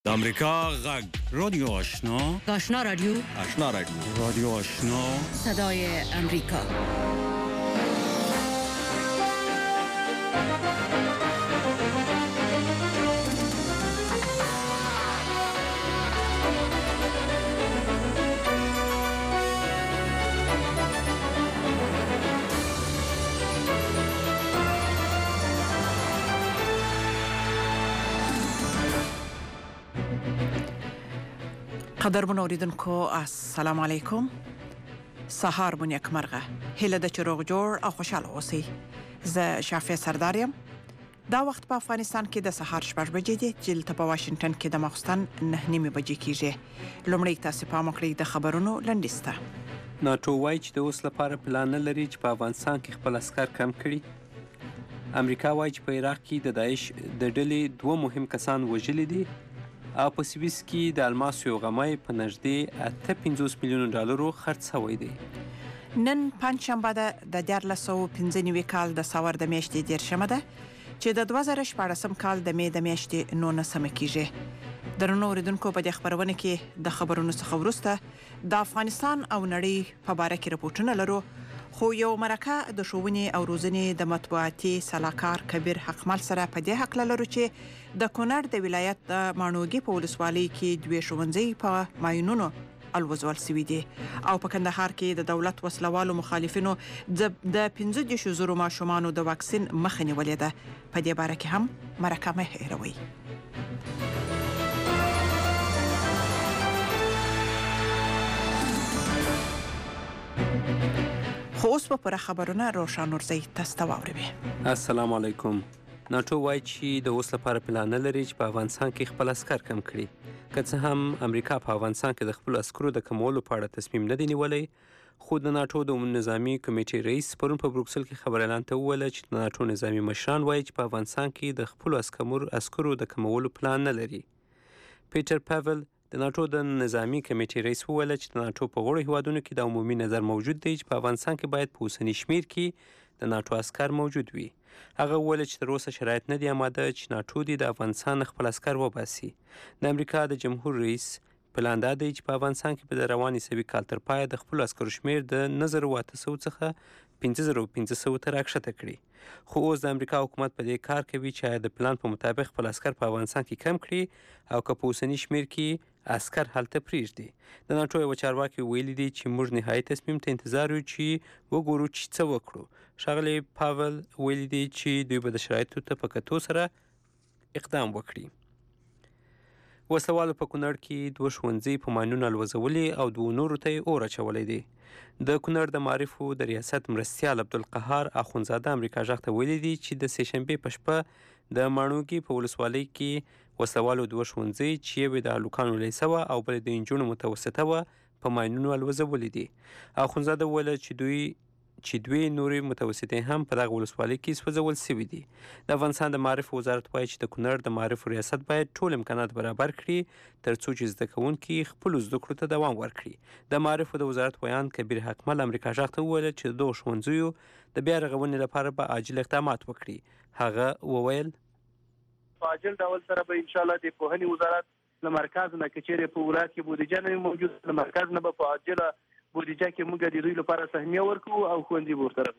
د امریکا غږ رادیو آشنا آشنا رادیو رادیو آشنا صدای امریکا. قدرمن اوریدونکو السلام علیکم. سهار مو نیکمرغه. هله د چروغ جوړ او خوشاله اوسئ. زه شافعه سردارم. دا وخت په افغانستان کې د سهار 6 بجې دي چې دلته په واشنگټن کې د ماخوستن 9:30 بجې کیږي. لومړی تاسو پام وکړئ د خبرونو لنډیسته. ناتو وایي چې د اوس لپاره پلان نه لري چې په افغانستان کې خپل عسکر کم کړي. امریکا وایي چې په عراق کې د داعش د ډلې 2 مهم کسان وژلي دي او په سویس کې د الماسو یو غمی په نږدې 58 میلیونو ډالرو خرڅ شوی دی. نن پنځشنبه ده د 2015 کال د ساور د میاشتې 10 ده چې د 2014 کال د می د میاشتې 19 کیږي. درنو اوریدونکو په دې خبرونه کې د خبرونو څخه وروسته د افغانستان او نړۍ په اړه کې راپورټونه لرو، خو یو مرکه د ښوونې او روزنې د مطبوعاتي سلاکار کبیر حقمل سره په دې حق لرو چې د کونړ د ولایت د ماڼوګي په ولسوالۍ کې دوه ښوونځي په ماینونو الوزول سوي دي او په کندهار کې د دولت وسلوالو مخالفینو د 15,000 ماشومانو د واکسین مخه نیولې ده. په دې باره کې هم مرکه مه هېروئ. خو اوس په خبرونه روشن ورځي تاسو ته واورئ. السلام علیکم. ناتو وایي چې د اوس لپاره پلان نه لري چې په افغانستان کې خپل عسکر کم کړي. که څه هم امریکا په افغانستان کې د خپل عسکرو د کمولو په اړه تصمیم نه دی نیولی، خو د ناتو د نظامی کمیټې رئیس پرون په بروکسل کې خبر اعلان ته وویل چې د ناتو نظامی مشران وایي چې په افغانستان کې د خپل عسکرو د کمولو پلان نه لري. پیټر پاول د ناتو د نظامی کمیټې رئیس وویل چې د ناتو په غړو هیوادونو کې د عمومي نظر موجود دی چې په افغانستان کې باید په اوسني شمیر کې د ناتو عسکر موجود وي. هغه وویل چې تر اوسه شرایط نه دي آماده چې ناتو د افغانستان خپل عسکر وباسي. د امریکا د جمهور رئیس پلان دا دی چې په افغانستان کې په روان عیسوي کال تر پایه د خپل عسکرو شمیر د 9,800 څخه 5,500 ته راکښته کړي. خو اوس د امریکا حکومت په دې کار کوي چې د پلان په مطابق خپل عسکر په افغانستان کې کم کړي او که په اوسني شمیر کې عسکر هلته پریږدي. د ناتو یو چارواکي ویلي دي چې موږ نهایي تصمیم ته انتظار یو چې وګورو چې څه وکړو. ښاغلی پاول ویلي دي چې دوی به د شرایطو ته په کتو سره اقدام وکړي. وسلوالو په کونړ کې 2 ښوونځي په ماینونو الوزولي او 2 نورو ته یې اور اچولی دی. د کونړ د معارفو د ریاست مرستیال عبدالقهار اخونزاده امریکا غږ ته ویلي دي چې د سې شنبې په شپه د ماڼوګي په ولسوالۍ کې وسلوالو 2 ښوونځي چې یو د هلکانو لیسه وه او بل د نجونو متوسطه وه په ماینونو الوزولي دي. اخونزاده وویل چې دوی نورې متوسطې هم په دغه ولسوالۍ کې سوځول سوي دي. د افغانستان د معارف وزارت وایي چې د کونړ د معارف ریاست باید ټول امکانات برابر کړي تر څو چې زده کوونکي خپلو زده کړو ته دوام ورکړي. د معارف د وزارت ویان کبیر حقمل امریکا غږ ته وویل چې د 2 ښوونځیو د بیا رغونې لپاره به عاجل اقدامات وکړي. هغه وویل په عاجل ډول سره به ان شاء الله د پوهنې وزارت له مرکز نه کچېرې په ولایت کې بودیجه نه موجود، له مرکز نه به په عاجله بودیجه کې موږ د دوی لپاره سهمیه ورکوو او ښوونځي به ورسره.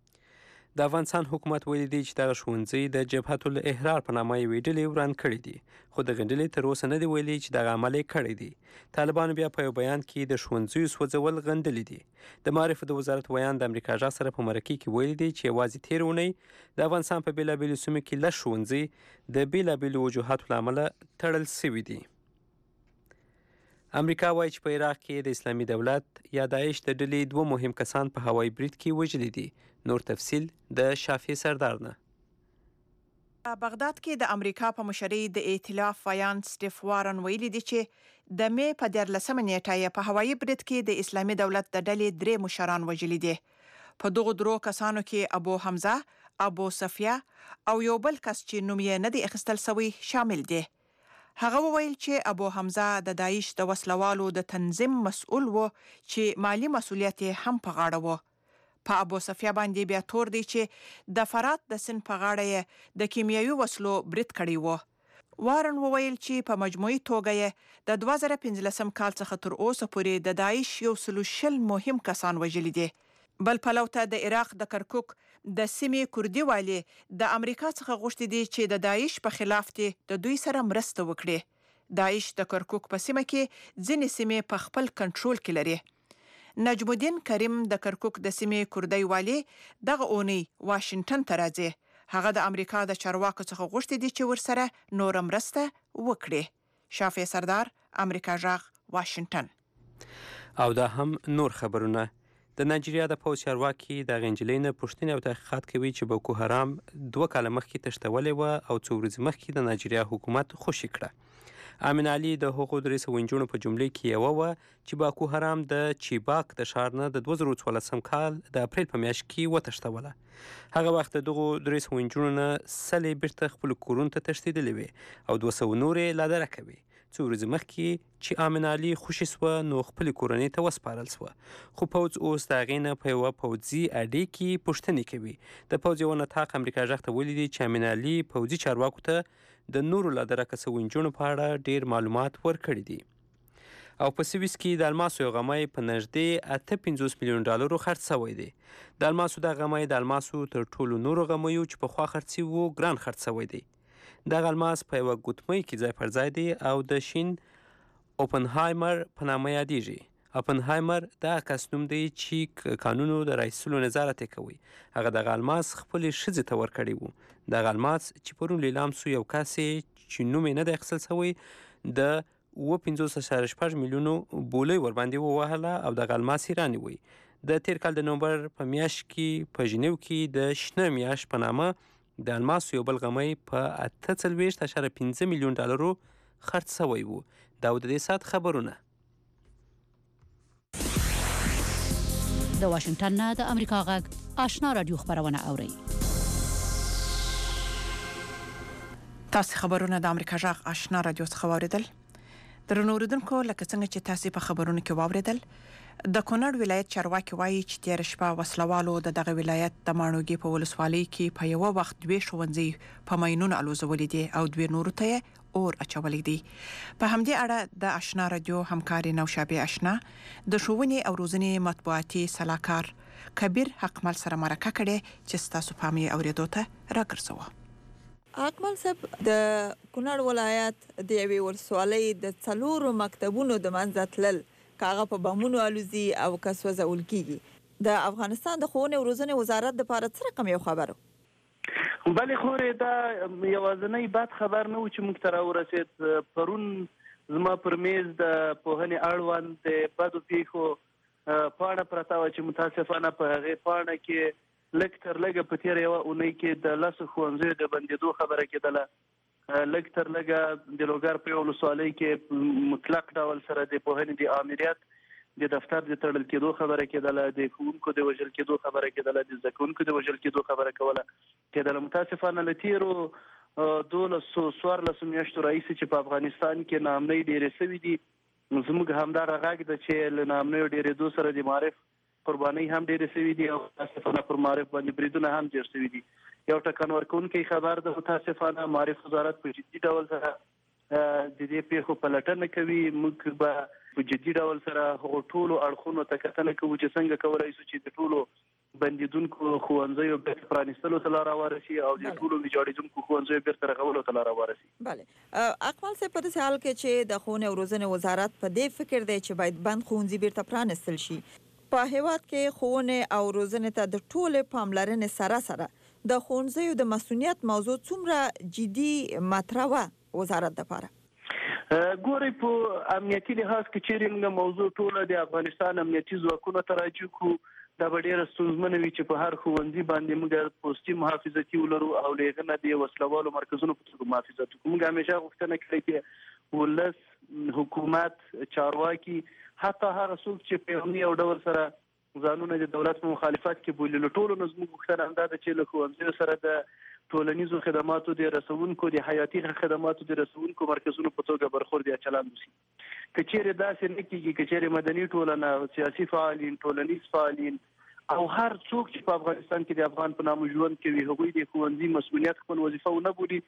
د افغانستان حکومت ویلي دی چې دغه ښوونځي د جبهة الاحرار په نامه یوې ډلې وران کړي دي، خو دغه ډلې تر اوسه نه دی ویلي چې دغه عمل یې کړی دی. طالبانو بیا په یو بیان کې د ښوونځیو سوځول غندلي دي. د معارفو د وزارت ویان د امریکا غږ سره په مرکې کې ویلي دی چې یوازې تېره اونۍ د افغانستان په بېلابېلو سیمو کې لږ ښوونځي د بېلابېلو وجوهاتو له امله تړل سوي دي. امریکا وایي چې په عراق کې د اسلامي دولت یا داعش د ډلې 2 مهم کسان په هوایي برید کې وژلي دي. نور تفصیل د شافعه سردار نه. په بغداد کې د امریکا په مشرۍ د ائتلاف ویان سټیف وارن ویلي دي چې د می په 14 نیټه په هوایي برید کې د اسلامي دولت د ډلې 3 مشران وژلي دي. په دغه 3 کسانو کې ابو حمزه، ابو صفیه او یو بل کس چې نوم یې نه دی اخیستل شوی شامل دي. هغه وویل چې ابو حمزه د داعش د وسلوالو د تنظیم مسؤل و چې مالی مسؤلیت هم په غاړه و. په ابو صفیه باندې بیا تور دی چې د فرات د سن په غاړه د کیمیاوي وسلو برید کړی و. وارن وویل چې په مجموعي توګه یې د 2015 کال څخه تر اوسه پورې د داعش 120 مهم کسان وژلي دي. بل پلو ته د عراق د کرکوک د سیمې کردي والي د امریکا څخه غوښتي دي چې د داعش په خلاف د دوی سره مرسته وکړي. داعش د کرکوک په سیمه کې ځینې سیمې په خپل کنټرول کې لري. نجم الدین کریم د کرکوک د سیمې کردي والي دغه اونۍ واشنگټن ته راځي. هغه د امریکا د چارواکو څخه غوښتي دي چې ورسره نور مرسته وکړي. شافع سردار، امریکا جغ، واشنگټن. او دا هم نور خبرونه. د نایجیریا د پوځ چارواکي د غنجلۍ نه پوښتنې او تحقیقات کوي چې بوکو حرام 2 کاله مخکې تښتولې و او څو ورځې مخکې د نایجیریا حکومت خوشي کړه. امین علي د هغو 300 نجونو په جملې کې یوه وه چې باکو حرام د چیباک د ښار نه د 2014 کال د اپریل په میاشت کې وتښتوله. هغه وخت د دغو 300 نجونو نه 100 بیرته خپلو کورونو ته تښتېدلې وې او 200 نورې لا دره کوي. څو ورځې مخکې چې امین علي خوشي سوه نو خپلې کورنۍ ته وسپارل سوه، خو پوځ اوس د هغې نه په یوه پوځي اډې کې پوښتنې کوي. د پوځ یوه نطاق امریکا غږ ته ویلي دي چې امین علي پوځي چارواکو ته د نورو لا درکه سوي نجونو په اړه ډېر معلومات ورکړي دي. او په سویس کې د الماسو یو غمی په نږدې 58 میلیون ډالرو خرڅ شوی دی. د الماسو دا غمی د الماسو تر ټولو نورو غمیو چې پخوا خرڅي وو ګران خرڅ شوی دی. دغه الماس په یوه ګوتمۍ کې ځای پر ځای دی او د شین اوپنهایمر په نامه یادیږي. اوپنهایمر دغه کس نوم دی چې قانونو د رایستلو نظارت یې کوي. هغه دغه الماس خپلې ښځې ته ورکړی و. دغه الماس چې پرون لیلام سو یو کس چې نوم یې نه دی اخیستل شوی د 50.6 میلیونو بولۍ ورباندې ووهله او دغه الماس یې رانیوی. د تیر کال د نومبر په میاشت کې په ژنیو کې د شنه میاشت په نامه د الماسو یو بل غمی په 48.5 میلیون ډالرو خرڅ شوی و. دا د دې ساعت خبرونه. د واشنگټن نه د امریکا غږ آشنا رادیو خبرونه اوري. تاسو خبرونه د امریکا جغ آشنا رادیو څخه واوریدل. درنو اوریدونکو، لکه څنګه چې تاسو په خبرونو کې واوریدل، د کونړ ولایت چارواکي وایي چې تیر شپه وسلوالو د دغه ولایت د ماڼوګي په ولسوالۍ کې په یو وخت 2 ښوونځي په ماینونو الوزولې دي او 2 نورو ته اور اچولې دي. په همدې اړه د آشنا رادیو همکاري نوشابه آشنا د ښوونې او روزنې مطبوعاتي صلاحکار کبیر حقمل سره مرکه کړې چې تاسو په مې اوریدو ته راګرځوه. حقمل صاحب، د کونړ ولایت د یوې ولسوالۍ د 4 مکتبونو د منځه تلل کاغه په بمونو الوزي او کسوځول کیږي. د افغانستان د ښوونې او روزنې وزارت د لپاره څه رقم یو خبرو؟ بلې خورې دا یوازینی بد خبر نه و چې موږ ته راورسېد. پرون زما پر میز د پوهنې اړوند د بدو پیښو پاڼه پرته وه چې متاسفانه په هغې پاڼه کې لږ تر لږه په تېره یوه اونۍ کې د 10 ښوونځیو د بندېدو خبره کېدله. لږ تر لږه د لوګر په یو ولسوالۍ کې مطلق ډول سره د پوهنې د آمریت د دفتر د تړل کېدو خبره کېدله، د ښوونکو د وژل کېدو خبره کېدله، د زده کوونکو د وژل کېدو خبره کوله کېدله. متاسفانه له تېرو 12 میاشتو راهیسې چې په افغانستان کې ناامنۍ ډېرې سوي دي، زموږ همدغه غږ ده چې له ناامنیو ډېرېدو سره د معارف قربانۍ هم ډېرې سوي دي او متاسفانه پر معارف باندې بریدونه هم ډېر سوي دي. یو ټکان ورکوونکی خبر ده، متاسفانه معارف وزارت په جدي ډول سره د دې پیښو پلټنه کوي. موږ به په جدي ډول سره هغو ټولو اړخونو ته کتنه کوو چې څنګه کولی شو چې د ټولو بندیدونکو ښوونځیو بیرته پرانیستلو ته لاره وارسي او د ټولو ویجاړېدونکو ښوونځیو بیرته رغولو ته لاره وارسي. بله، اقبال صاحب، په داسې حال کې چې د ښوونې او روزنې وزارت په دې فکر دی چې باید بند ښوونځي بیرته پرانیستل شي، په هیواد کې ښوونې او روزنې ته د ټولې پاملرنې سره سره د ښوونځیو د مسؤلیت موضوع څومره جدي مطرح وه وزارت دپاره؟ ګورئ، په امنیتي لحاظ کې چیرې موږ موضوع ټوله د افغانستان امنیتي ځواکونو ته راجع کړو، دا به ډېره ستونزمنه وي چې په هر ښوونځي باندې موږ پوستي محافظتي ولرو او له هغې نه د وسلوالو مرکزونو په توګه محافظت وکړو. موږ همیشه غوښتنه کړې چې ولس، حکومت، چارواکي، حتی هغه څوک چې په یو ډول سره ځانونه د دولت په مخالفت کې بولي، له ټولو نه زموږ غوښتنه همدا ده چې له ښوونځیو سره د ټولنیزو خدماتو د رسونکو، د حیاتي خدماتو د رسونکو مرکزونو په توګه برخورد یا چلند وشي. که چیرې داسې نه کېږي، که چیرې مدني ټولنه، سیاسي فعالین، ټولنیز فعالین او هر څوک چې په افغانستان کې د افغان په نامه ژوند کوي، هغوی د ښوونځي مسؤلیت خپل وظیفه ونه بولي،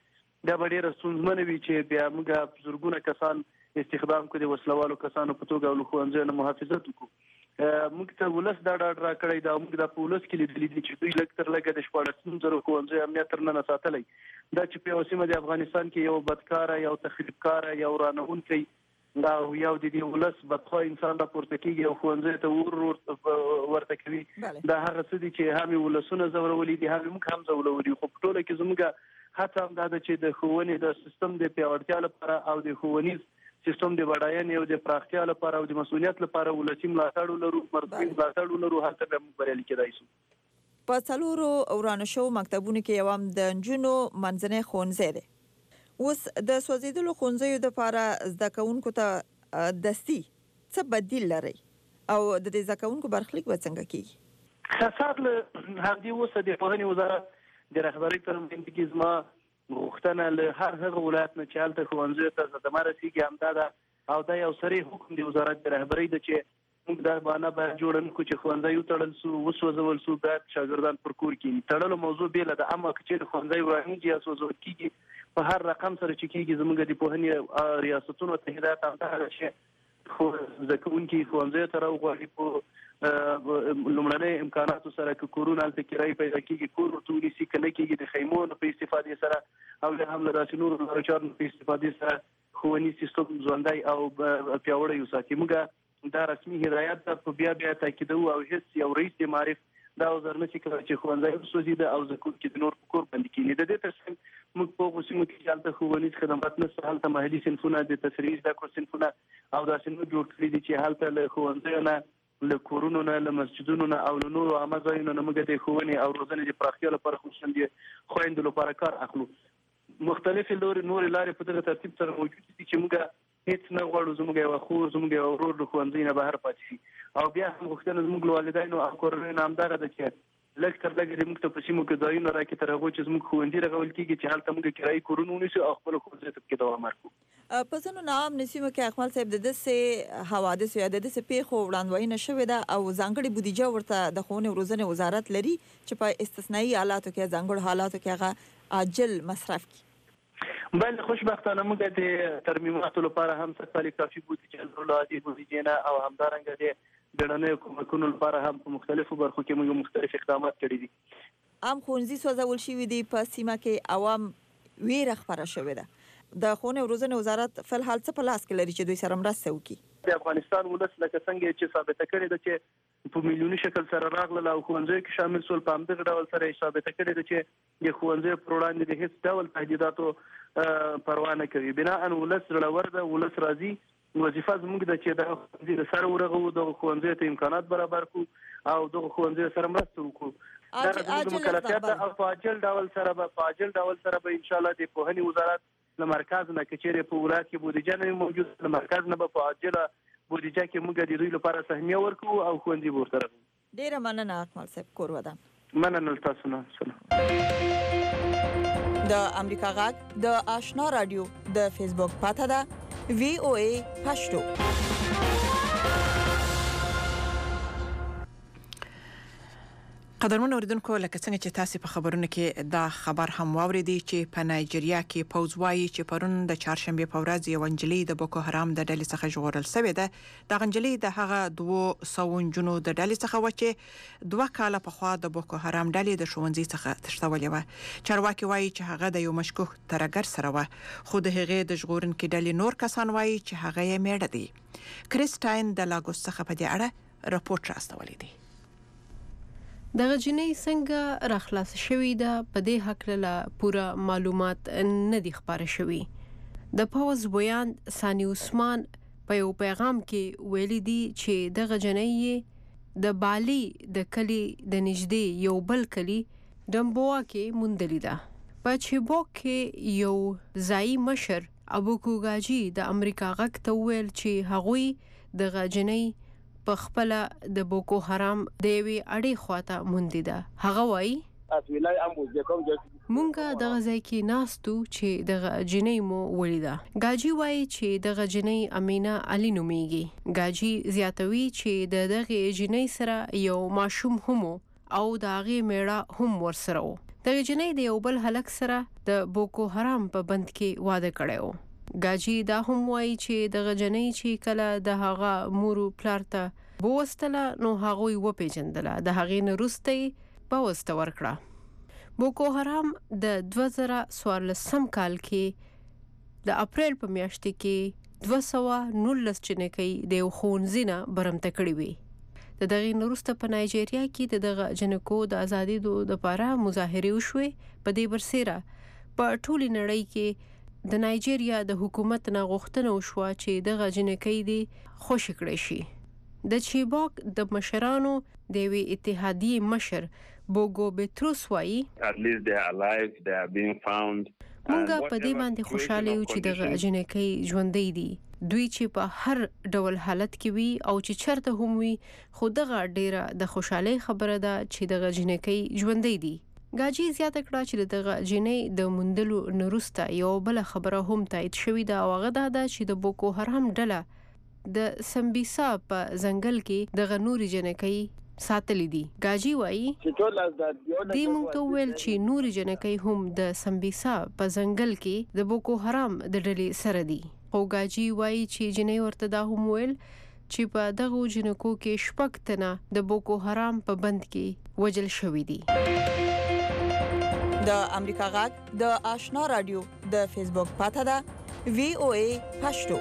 دا به ډېره ستونزمنه وي چې بیا موږ زرګونه کسان استخدام کړو د وسلوالو کسانو په توګه له ښوونځیو نه محافظت وکړو. موږ ته ولس دا ډاډ راکړی دا موږ د ولس کې لیدلي دي چې دوی لږ تر لږه د 14,000 ښوونځیو امنیت تر ننه ساتلی. دا چې په یوه سیمه د افغانستان کې یو بدکاره یو تخریبکاره یو رانهونکی دا یو د دې ولس بدخوا انسان راپورته کېږي او ښوونځیو ته ورته کوي. دا هغه څه دي چې هم ولسونه ځورولي دي هم موږ هم ځورولي. خو په ټوله کې زموږ هڅه هم دا ده چې د ښوونې د سیستم د پیاوړتیا لپاره او د ښوونیز سیستم د بډاینې او د پراختیا لپاره او د مسؤلیت لپاره ولسی ملاتړ ولرو، مردمي ملاتړ ولرو، هڅه به موږ بریالي کېدای شو. په څلورو ورانه شو مکتبونو کې یو هم د نجونو منځنی ښوونځی دی. اوس د سوځېدلو ښوونځیو دپاره زده کوونکو ته دستي څه بدیل لرئ او د دې زده کوونکو برخلیک به څنګه کېږي؟ خاصات له همدې اوسه د پوهنې وزارت د رهبرۍ پر وړاندې کې زما غوښتنه له هر هغه ولایت نه چې هلته ښوونځیو ته صدمه رسېږي همدا ده او دا یو صریح حکم د وزارت د رهبرۍ ده چې موږ دا بهانه باید جوړه نه کړو چې ښوونځی وتړل سو وسوځول سو باید شاګردان پر کور کېني. تړلو موضوع بېله ده، اما که چېرې ښوونځی ورانېږي یا سوځول کېږي په هر رقم سره چې کېږي زموږ د پوهنې ریاستونو ته هدایت همدا ده چې زده کوونکي ښوونځیو ته راوغواړي په لومړنۍ امکاناتو سره که کورونه هلته کرایي پیدا کېږي کور ورته ونیسي، که نه کېږي د خیمو نه په استفادې سره او یا هم له داسې نورو لارو چارو په استفادې سره ښوونیز سیستم ژوندی او پیاوړی وساتي. موږ دا رسمي هدایت ده په بیا تاکیدوو او هېڅ یو رئیس د معارف دا وزر نه شي کولی چې ښوونځی وسوځېده او زده کوونکي د نور په کور باندې کېني. د دې تر څنګ موږ په هغو سیمو کې چې هلته ښوونیز خدمات نشته هلته محلي صنفونه د تفریحي زده کړو صنفونه او داسې نور جوړ کړي دي چې هلته له ښوونځیو نه له کورونو نه له مسجدونو نه او له نورو عامه ځایونو نه موږ د ښوونې او روزنې د پراختیا لپاره خصوصا د خویندو لپاره کار اخلو. مختلفې نورې لارې په دغه ترتیب سره موجود دي چې موږ هیڅ نه غواړو زموږ یو خور زموږ یو ورور له ښوونځي نه بهر پاتې شي او بیا هم غوښتنه زموږ له والدینو او کورنیو نه همدغه ده چې لږ تر لږه د موږ ته په سیمو کې ځایونه راکړي تر هغو چې زموږ ښوونځي رغول کېږي چې هلته موږ کرایي کورونه ونیسو او خپلو ښوونځیو ته پکې دوام ورکړو. په ځینو ناامنو سیمو کې اکمل صاحب د داسې حوادثو یا د داسې پیښو وړاندوینه شوې ده او ځانګړې بودیجه ورته د ښوونې او روزنې وزارت لري چې په استثنایي حالاتو کې ځانګړو حالاتو کې هغه عاجل مصرف کړي. بله خوشبختانه موږ د ترمیماتو لپاره هم سږ کافي بودیجه لرلو عادي بودیجې نه او همدارنګه د ګډنیو کومکونو لپاره هم په مختلفو برخو کې موږ مختلف اقدامات کړي دي. عام ښوونځي سوځول شوي دي، په سیمه کې عوام ویره خپره شوې ده. د ښوونې او روزنې وزارت فلحال څه په لاس کې لري چې دوی سره مرسته وکړي؟ د افغانستان ولس لکه څنګه چې ثابته کړې ده چې په میلیوني شکل سره راغله او ښوونځیو کې شامل شول، په همدغه ډول سره یې ثابته کړې ده چې د ښوونځیو پر وړاندې د هېڅ ډول تهدیداتو پروا نه کوي. بناء ولس زړور ده، ولس راځي. وظیفه زموږ ده چې دغه ښوونځي د سره ورغوو، دغه ښوونځیو ته امکانات برابر کړو او دغه ښوونځیو سره مرسته وکړو. دا زموږ مکلفیت ده او په عاجل ډول سره به انشاءالله د پوهنې وزارت له مرکز نه که چېرې په ولایت کې بودیجه نه موجود له مرکز نه به په عاجله بودیجه کې موږ د دوی لپاره سهمیه ورکړو او ښوونځي به ورته رغوو. ډېره مننه اکمل صاحب، کور ودان. مننه تاسو نه. د امریکا غږ د آشنا رادیو د فیسبوک پاته ده VOA پښتو. قدرمن اوریدونکو، لکه څنګه چې تاسو په خبرونه کې دا خبر هم واوریدي چې په نایجیریا کې پوز وايي چې پرون د چهارشنبه په ورځ یو انجلۍ د بوکو حرام د ډلې څخه ژغورل شوې ده. د انجلۍ د هغه 200 جنو د ډلې څخه و چې 2 کال په خوا د بوکو حرام ډلې د ښوونځي څخه تښتولې و. چارواکي وايي چې هغه د یو مشکوک ترګر سره و، خو د هغې د ژغورونکو ډلې نور کسان وايي چې هغه یې میړه دی. کریسټاین د لاګوس څخه په دې اړه راپورټ راستولی دی. دغه جنۍ څنګه راخلاص شوې ده په دې هکله پوره معلومات نه دي خبره شوي. د پوز بیان ثاني عثمان په یو پیغام کې ویلي دي چې دغه جنۍ د بالی د کلی د نږدې یو بل کلی ډمبوا کې موندلې ده. په چیبوک کې یو ځایي مشر ابو کوګاجي د امریکا غږ ته ویل چې هغوی دغه جنۍ په خپل د بوکو حرام د وی اړې خواته مونږ ده. هغه وایي مونږه دغه ځای کې ناستو چې دغه جنۍ مو ولیده. ګاجي وایي چې دغه جنۍ امینا علي نومیږي. ګاجي زیاتوي چې دغه جنۍ سره یو ماشوم هم او دغه میړه هم ورسره و. د جنۍ د یو بل هلک سره د بوکو حرام په بند کې واده کړی و. ګاجی دا هم وایي چې د جنۍ چې کله د هغه مور پلار ته بوستله نو هغوی وپیژندله، د هغې نه وروسته بوسته ورکړه. بوکو حرام د 2014 کال کې د اپریل په میاشت کې 219 جنکۍ د یو ښوونځي نه برمته کړې وې. د دغې نه وروسته په نایجیریا کې د دغه جنکو د ازادۍ دپاره مظاهرې وشوې. په دې برسیره په ټولې نړۍ کې د نایجیریا د حکومت نه غوښتنه وشوه چې دغه جنکۍ دې خوشي کړی شي. د چیباک د مشرانو د یوې اتحادیې مشر بوګو بتروس وایي مونږ په دې باندې خوشاله یو چې دغه جنکۍ ژوندۍ دي. دوی چې په هر ډول حالت کې وي او چې چرته هم وي، خو دغه ډیره د خوشحالۍ خبره ده چې دغه جنکۍ ژوندۍ دي. ګاجی زیاته کړه چې دغه جنۍ د موندلو نه وروسته یو بل خبره هم تایید شوې ده او هغه دا ده چې د بوکو حرام ډله د سمبیسا په ځنګل کې دغه نورې جنکۍ ساتلې دي. ګاجی وایي دې موږ ته وویل چې نورې جنکۍ هم د سمبیسا په ځنګل کې د بوکو حرام د ډلې سره دي. خو ګاجی وایي چې جنۍ ورته دا هم وویل چې په دغه جنکو کې 6 تنه د بوکو حرام په بند کې وژل شوي دي. د امریکا غږ د آشنا رادیو د فیسبوک پاته ده VOA پښتو.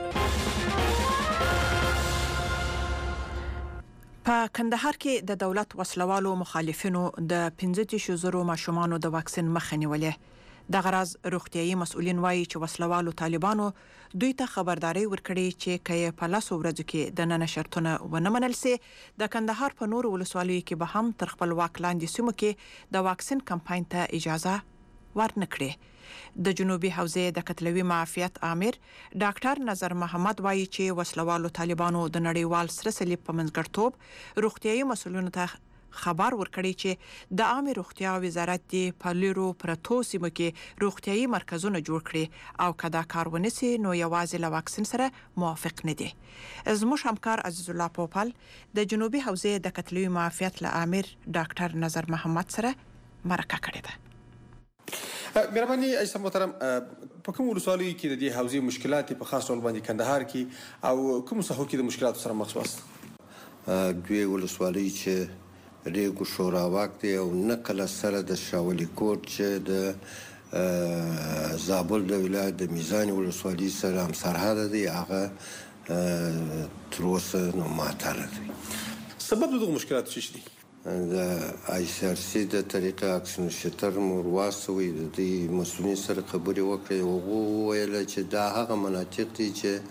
په کندهار کې د دولت وسلوالو مخالفینو د 15,000 ماشومانو د واکسین مخه نیولې. د غرض روغتيایي مسؤلین وایي چې وسلوالو طالبانو دوی ته خبرداري ورکړي چې کله په لاسو ورځو کې د نن شرطونه ونه منل سي د کندهار په نور ولسوالیو کې به هم تر خپل واک لاندې سیمو کې د واکسین کمپاین ته اجازه ورنکړي. د جنوبي حوزې د قتلوي معافیت امیر ډاکټر نظر محمد وایي چې وسلوالو طالبانو د نړیوال سره صلیب په منځګړتوب روغتيایي مسؤلینو ته خبر ورکړي چې د عامه روغتیا وزارت دی په لیرو پرتو سیمو کې روغتيایي مرکزونه جوړ کړي او کدا کارونه سي نو یوازې له واکسین سره موافق نه دي. زموږ همکار عزیز الله پوپل د جنوبي حوزې د قتلوي معافیت له امیر ډاکټر نظر محمد سره مرکه کړې ده. مهرباني ایسا محترم، په کوم ولسوالیو کې د دې حوزې مشکلات په خاص ډول باندې کندهار کې او کوم ساحو کې د مشکلاتو سره مخ شوست؟ دوی ولسوالی چې ریګو شوراواک دی او نقل سره د شاولی کوټ چې د زابل د ولایت د میزان ولسوالی سره هم سرحد دی، هغه تر اوسه نو معطل دی. سبب دغه مشکلاتو څه دي؟ د ICRC د طریقه اکسیون شتر مورواسوي د دې مسؤلین سره خبرې وکړې او ویل چې دا هغه مناطق دي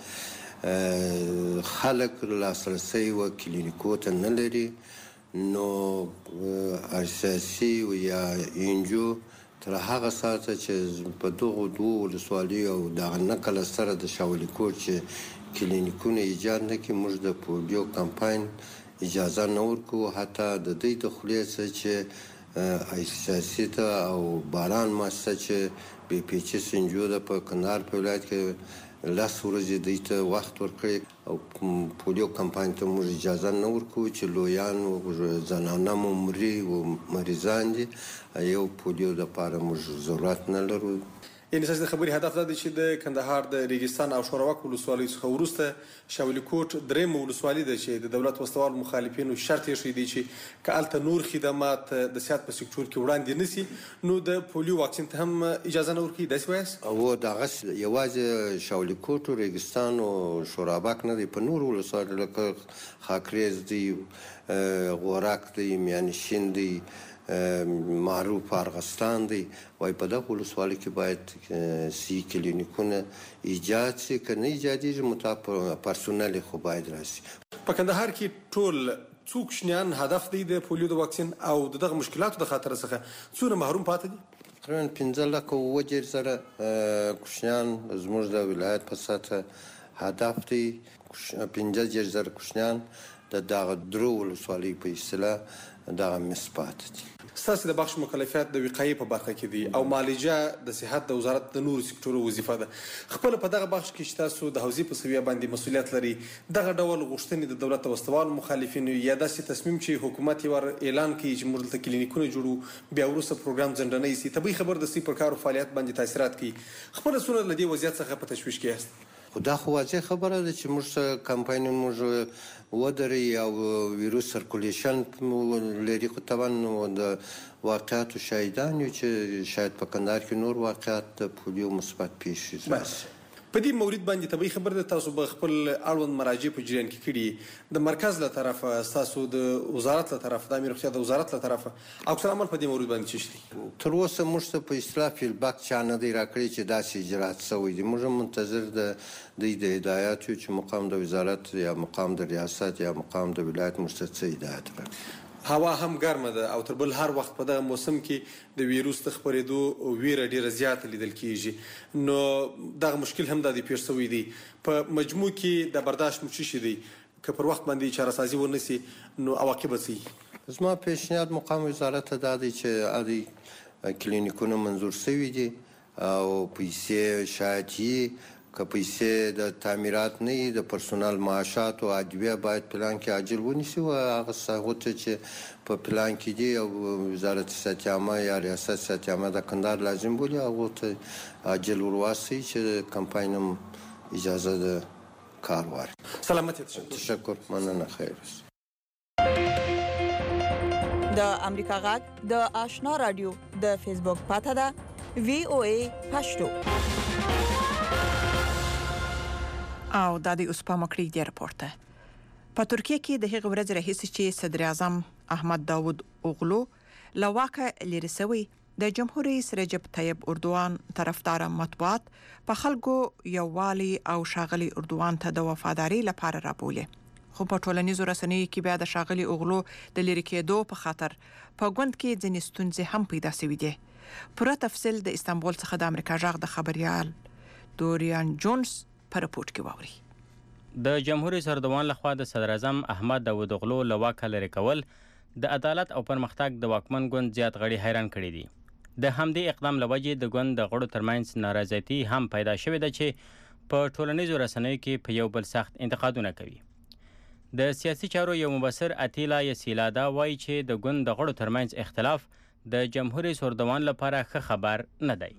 چې خلک لاسرسي و کلینیکو ته نه لري، نو ICRC یا انجو تر هغه ساعته چې په دغه دوه ولسوالیو او د نقل سره د شاولی کوټ چې کلینیکونه ایجاد نه کړي، موږ د پولیو کمپاین اجازه نه ورکو. حتی د دې د خلیه چې ICRC ته او باران ماسته چې بي پی ایچ سنجو د په کندهار په ولایت کې لاس ورځې د ته وخت ورکړي او پولیو کمپاین ته موږ اجازه نه ورکو چې لویان او زنانه ممري او مریضان دي یو پولیو د لپاره موږ ضرورت نه لرو. یعنی اساس د خبرې هدف دا دی چې د کندهار د ریګستان او شوراوک ولسوالۍ څخه وروسته شاولی کوټ درېم ولسوالۍ ده چې د دولت وسوال مخالفینو شرط یې شوی دی چې کالته نور خدمات د صحت په سکتور کې وړاندې نسی نو د پولیو واکسین ته هم اجازه نه ورکړي. داسې وایاست؟ او دغه یوازې شاولی کوټ او ریګستان او شوراوک نه دی، په نور ولسوالۍ لکه خاکریز دی، غورک دی، میانشین دی، معروف ارغستان دی، وای په دغه ولسوالۍ کې باید سی کلینیکونه ایجاد شي، که نه ایجادیږي مطابق پرسونل خو باید راشي. په کندهار کې ټول څو کوچنیان هدف دی د پولیو د واکسین او دغه مشکلاتو د خاطر څخه څونه محروم پاتې دي؟ تقریبا 15 لکه وجر سره کوچنیان زموږ د ولایت په سطح هدف دی 15,000 کوچنیان د دغه درو ولسوالۍ په اصطلاح دغه مثبت دي. ستاسو د بخش مکلفیت د وقایې په برخه کې دي او معالجه د صحت د وزارت د نورو سکتورو وظیفه ده. خپل په دغه بخش کې تاسو د حوزې په سویه باندې مسولیت لري. دغه ډول غوښتنې د دولت وسوال مخالفینو یا داسې تصمیم چې حکومت یې ور اعلان کړي چې موږ د کلینیکونو جوړو بیا وروسته پروګرام ځنډنۍ سي طبي خبر د سي پر کارو فعالیت باندې تاثیرات کوي. خپل سونه لدی وضعیت څخه په تشویش کې است. خدا خو واضح خبره ده چې موږ کمپاین موږ ودرې او ویروس سرکولیشن لري خو طبعا د واقعاتو شاهدان یو چې شاید په کندهار کې نور واقعات د پولیو مثبت پیښ بس په دې مورید باندې طبي خبر ده تاسو به خپل اړوند مراجع په جریان کې کړي د مرکز له طرفه تاسو د وزارت له طرفه د امیر روغتیا د وزارت له طرفه اکثر عمل په دې مورید باندې چشتي تر اوسه موږ په اصطلاح فیلباک چانه دی راکړي چې داسې اجرات شوی دي. موږ منتظر د هدایت چې مقام د وزارت یا مقام د ریاست یا مقام د ولایت مستقل هدایت کړي. هوا هم ګرمه ده او تر بل هر وخت په دغه موسم کې د ویروس د خپرېدو ویره ډیره زیاته لیدل کیږي نو دغه مشکل هم د پیښ شوی دی. په مجموع کې د برداشت مچ شي دی که پر وخت باندې چاره سازي ونسي نو عواقب سي. زما پیشنهاد مقام وزارت ته دا دی چې عادي کلینیکونه منظور شوي دي او پیسې شاید که پیسې د تعمیرات نه وي د پرسونل معاشات او ادویه باید پلان کې عاجل ونیسي او هغه ساغوته چې په پلان کې دي او وزارت صحت عامه یا ریاست صحت عامه د کندهار لازم بولي هغه ته عاجل ورواسی چې کمپاین هم اجازه ده کار ورکړي. سلامت تشکر مننه خیر. د امریکا غږ د آشنا رادیو د فیسبوک پاته ده VOA پښتو او د دې اوس په مکړی دی راپورته. په ترکیه کې د هغه ورځ راهیسې چې صدر اعظم احمد داوود اوغلو لواکه لري سوی د جمهور رئیس رجب طیب اردوغان طرفدار مطبوعات په خلکو یووالي او شاغلي اردوغان ته د وفاداری لپاره رابولي. خو په ټولنیزو رسنیو کې بیا د شاغلي اوغلو د لری کېدو په خاطر په ګوند کې ځینې ستونزې هم پیدا شوې دي. پوره تفصیل د استانبول څخه د امریکا غږ د خبريال دوریان جونز په رپورت کې واوري. د جمهور رئیس اردوغان لخوا د صدر اعظم احمد داوود اوغلو لواکه لري کول د عدالت او پرمختګ د واکمن ګوند زیات غړي حیران کړي دي. د همدې اقدام لوجې د ګوند د غړو ترمنځ نارضایتي هم پیدا شوې ده چې په ټولنیزو رسنیو کې په یو بل سخت انتقادونه کوي. د سیاسي چارو یو مبصر اتیلا یسیلادا وایي چې د ګوند د غړو ترمنځ اختلاف د جمهور رئیس اردوغان لپاره ښه خبر نه دی.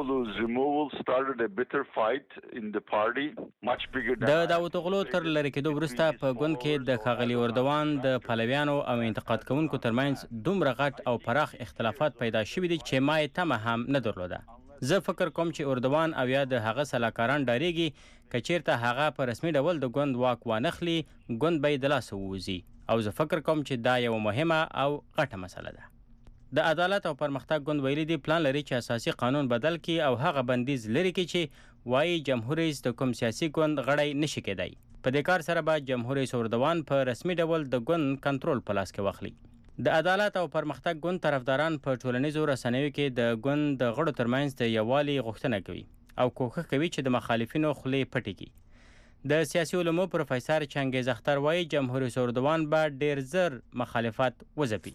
د داوود اوغلو تر لری کېدو وروسته په ګوند کې د ښاغلي اردوغان د پلویانو او انتقاد کوونکو ترمنځ دومره غټ او پراخ اختلافات پیدا شوي دي چې ما یې تمه هم نه درلوده. زه فکر کوم چې اردوغان او یا د هغه سلاکاران ډاریږي که چیرته هغه په رسمي ډول د ګوند واک وانخلي ګوند به یې د لاسه ووځي او زه فکر کوم چې دا یو مهمه او غټه مسله ده. د عدالت او پرمختګ ګوند ویلي دی پلان لري چې اساسي قانون بدل کړي او هغه بندیز لري چې وایي جمهور رئیس د کوم سیاسي ګوند غړی نشي کېدای. په دې کار سره به جمهور رئیس اردوغان په رسمي ډول د ګوند کنټرول په لاس کې واخلي. د عدالت او پرمختګ ګوند طرفداران په ټولنیزو رسنیو کې د ګوند د غړو ترمنځ د یووالي غوښتنه کوي او کوښښ کوي چې د مخالفینو خولې پټې کړي. د سیاسي علومو پروفیسور چنګیز اختر وایي جمهور رئیس اردوغان به ډیر زر مخالفت وځپي.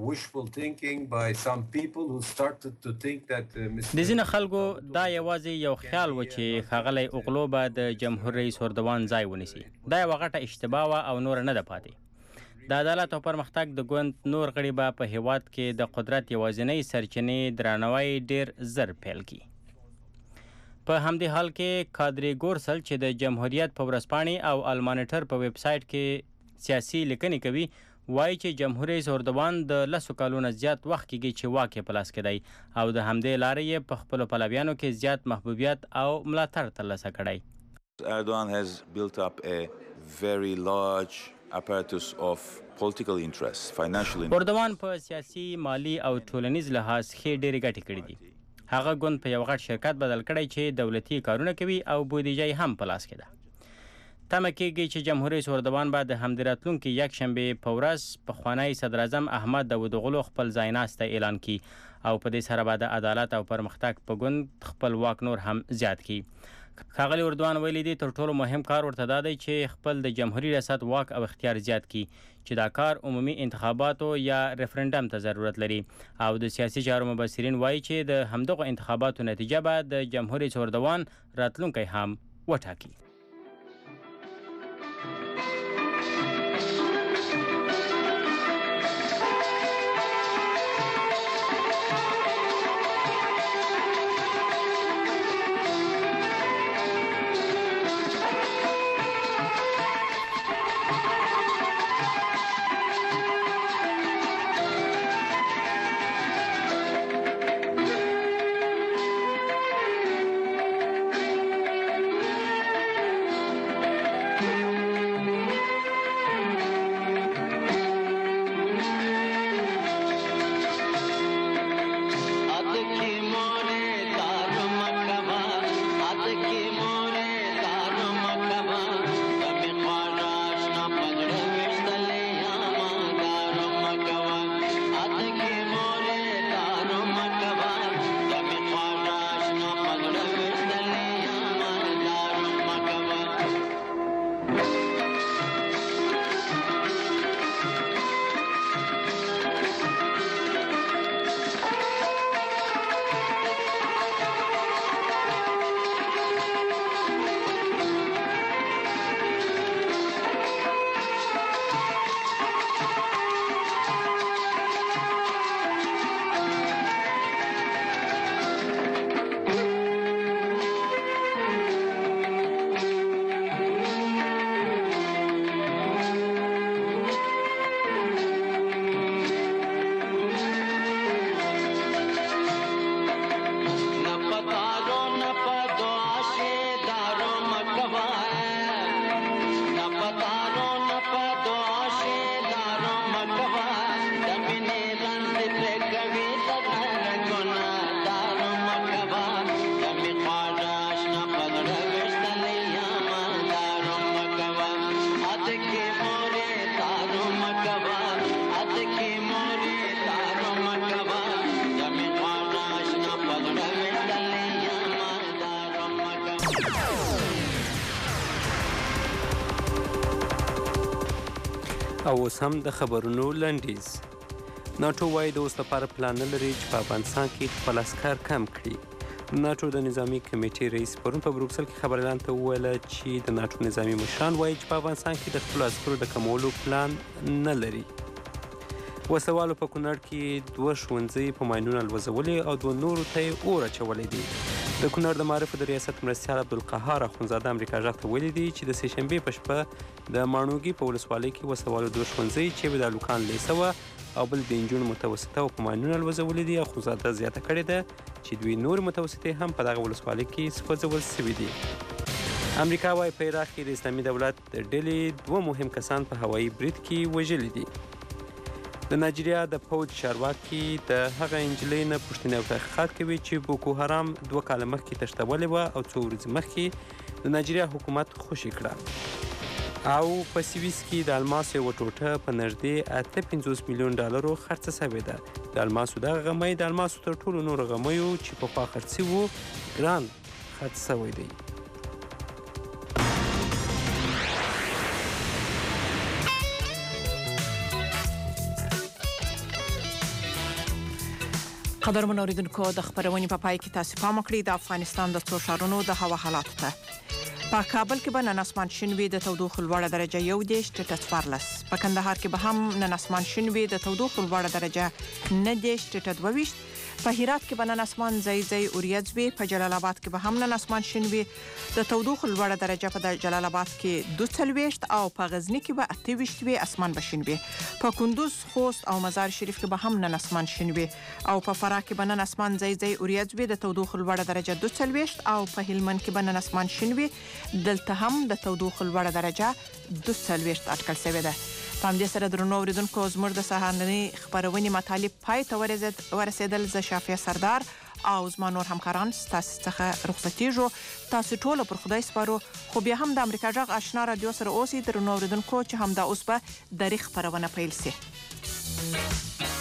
د ځینو خلکو دا یوازې یو خیال و چې ښاغلی اوغلو به د جمهور رئیس اردوغان ځای ونیسي. دا یوه غټه اشتباه وه او نوره نه ده پاتې. د عدالت او پرمختګ د ګوند نور غړي به په هیواد کې د قدرت یوازینۍ سرچینې درناوی ډیر زر پیل کړي. په همدې حال کې کادري ګورسل چې د جمهوریت په ورځپاڼې او المانیټر په ویب سایټ کې سیاسي لیکنې کوي وایي چې جمهور رئیس اردوغان د 10 کالونو زیات وخت کېږي چې واک یې په لاس کې دی او د همدې لارې یې په خپلو پلویانو کې زیات محبوبیت او ملاتړ ترلاسه کړی. Erdogan has built up a very large apparatus of political interests, financial interests. اردوغان په سیاسي، مالی او ټولنیز لحاظ ښې ډېرې ګټې کړې دي. هغه ګوند په یو غټ شرکت بدل کړی چې دولتي کارونه کوي او بودیجه هم په لاس کې ده. تمه کېږي چې جمهور رئیس اردوغان به د همدې راتلونکي یکشنبې په ورځ پخوانی صدر اعظم احمد داوود اوغلو خپل ځایناستی اعلان کړي او په دې سره به د عدالت او پرمختګ په ګوند خپل واک نور هم زیات کړي. ښاغلي اردوان ویلي دي تر ټولو مهم کار ورته دا دی چې خپل د جمهوریت ریاست واک او اختیار زیات کړي چې دا کار عمومي انتخاباتو یا ریفرنډم ته ضرورت لري او د سیاسي چارو مبصرین وایي چې د همدغو انتخاباتو نتیجه به د جمهوریت اردوان راتلونکی هم وټاکي. او اوس هم د خبرونو لنډیز. ناټو وایي د اوس لپاره پلان نه لري چې په افغانستان کې خپل عسکر کم کړي. ناټو د نظامی کمیټې رئیس پرون په بروکسل کې خبريالانو ته وویل چې د ناټو نظامی مشران وایي چې په افغانستان کې د خپل عسکرو د کمولو پلان نه لري. وسوالو په کونړ کې 2 ښوونځي په ماینونو الوزولې او 2 نورو ته یې اور اچولی دي. د کونړ د معارفو د ریاست مرستیال عبدالقهار اخونزاده امریکا غږ ته ویلي دي چې د سې شنبې په شپه د ماڼوګي په ولسوالۍ کې وسوالو 2 ښوونځي چې د الوکان لیسه وه او بل د نجونو متوسطه او په ماینونو الوزولې دي. اخونزاده زیاته کړې ده چې 2 نور متوسطې هم په دغه ولسوالۍ کې سوځول سوي دي. امریکا وايي په عراق کې د اسلامي دولت د ډلې 2 مهم کسان په هوایي برید کې وژلي دي. د نایجیریا د پوځ چارواکي د هغه انجلۍ نه پوښتنې او تحقیقات کوي چې بوکو حرام 2 کاله مخکې تښتولې وه او 2 ورځې مخکې د نایجیریا حکومت خوشي کړه او په سویس کې د الماسو یوه ټوټه په نږدې $58 میلیون خرڅه سوې ده. د الماسو دغه غمی د الماسو تر ټولو نورو غمیو چې پخوا خرڅ وو ګران خرڅ سوی دی. قدرمن اوریدونکو د خبرونې په پای کې تاسو پام وکړئ د افغانستان د څو ښارونو د هوا حالات ته. په کابل کې به نن اسمان شین وي د تودوخې لوړه درجه 11 ټیټه 14. په کندهار کې به هم نن اسمان شین وي د تودوخې لوړه درجه 9 ټیټه 22. په هرات کې به نن اسمان ځای اوریځ وي. په جلال آباد کې به هم نن اسمان شین وي د تودوخې لوړه درجه په جلال آباد کې 42 او په غزنی کې به 28 وي اسمان به شین وي. په کندوز، خوست او مزار شریف کې به هم نن اسمان شین وي او په فراه کې به نن اسمان ځای اوریځ وي د تودوخې لوړه درجه 42 او په هلمند کې به نن اسمان شین وي دلته هم د تودوخې لوړه درجه 42 اټکل شوې ده. په همدې سره درنو اوریدونکو زموږ د سهارنۍ خبرونې مطالب پای ته ورسېدل. زه شافیه سردار او زما نور همکاران ستاسو څخه رخصتېږو. تاسو ټول پر خدای سپارو. خو بیا هم د امریکا غږ آشنا رادیو سره اوسئ درنو اوریدونکو چې همدا اوس به د خبرونه پیل شي.